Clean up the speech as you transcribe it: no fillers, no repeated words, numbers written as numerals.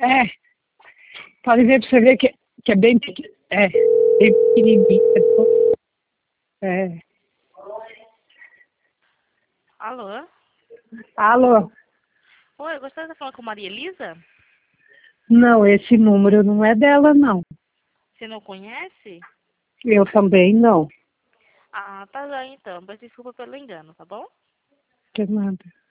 É, pode ver pra você ver que é bem, bem pequenininho. É. Alô? Alô? Oi, eu gostaria de falar com Maria Elisa? Não, esse número não é dela, não. Você não conhece? Eu também não. Ah, tá já então. Mas desculpa pelo engano, tá bom? Que nada.